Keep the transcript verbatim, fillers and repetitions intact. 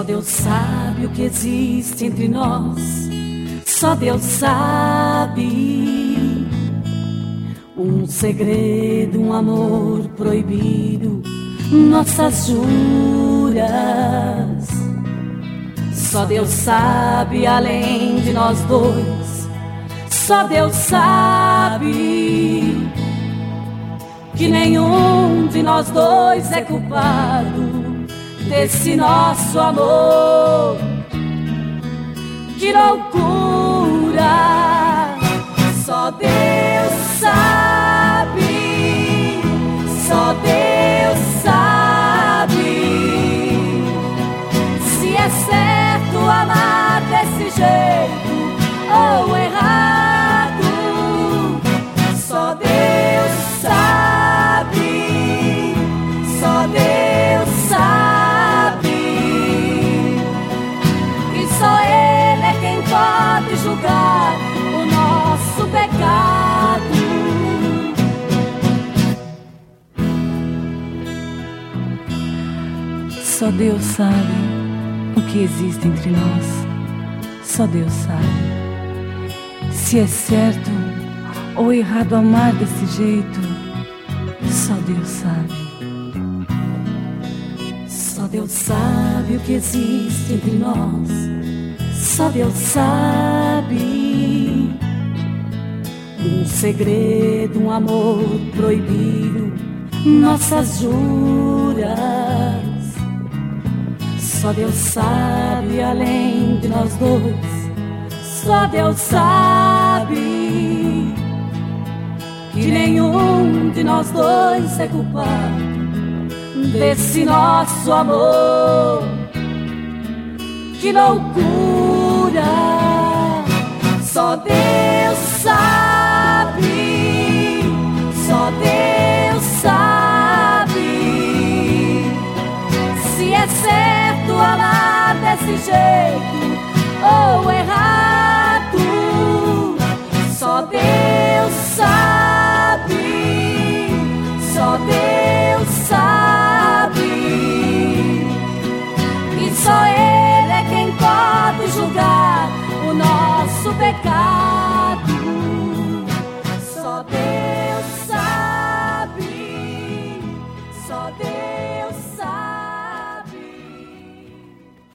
Deus sabe o que existe entre nós. Só Deus sabe. Um segredo, um amor proibido, nossas juras. Só Deus sabe além de nós dois. Só Deus sabe que nenhum de nós dois é culpado desse nosso amor. Que loucura! Só Deus sabe, só Deus sabe se é certo amar desse jeito ou errado. Só Deus sabe, só Deus sabe, e só Ele é quem pode julgar o nosso pecado. Só Deus sabe o que existe entre nós. Só Deus sabe se é certo ou errado amar desse jeito. Só Deus sabe. Só Deus sabe o que existe entre nós. Só Deus sabe. Um segredo, um amor proibido, nossas juras. Só Deus sabe além de nós dois. Só Deus sabe que nenhum de nós dois é culpado desse nosso amor. Que loucura! Só Deus sabe, só Deus sabe se é certo amar desse jeito ou errado. Só Deus sabe, só Deus sabe, e só Ele é quem pode julgar o nosso pecado. Só Deus sabe, só Deus sabe.